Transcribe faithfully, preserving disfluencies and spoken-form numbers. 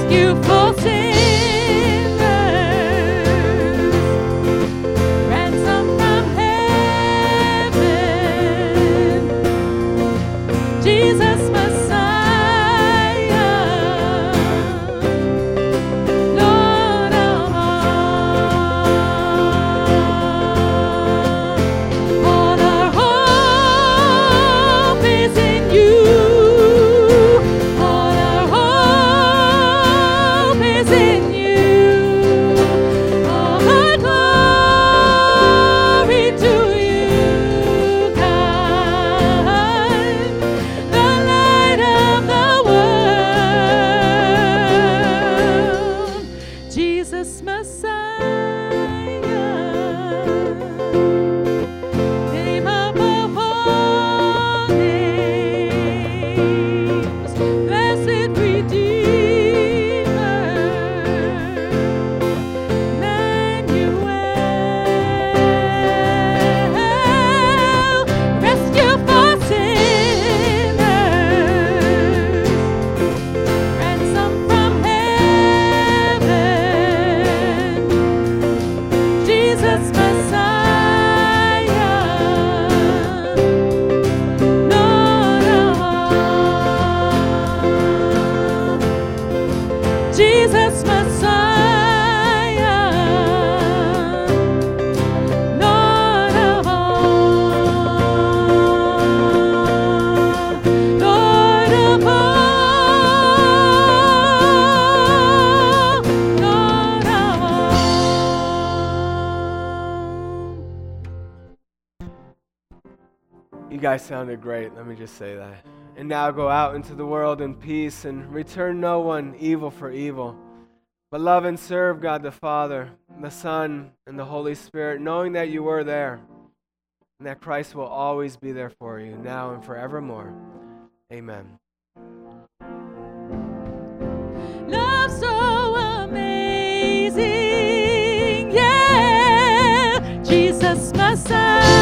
You guys sounded great, let me just say that. And now go out into the world in peace and return no one evil for evil, but love and serve God the Father, the Son, and the Holy Spirit, knowing that you were there and that Christ will always be there for you, now and forevermore. Amen. Love so amazing, yeah, Jesus Messiah.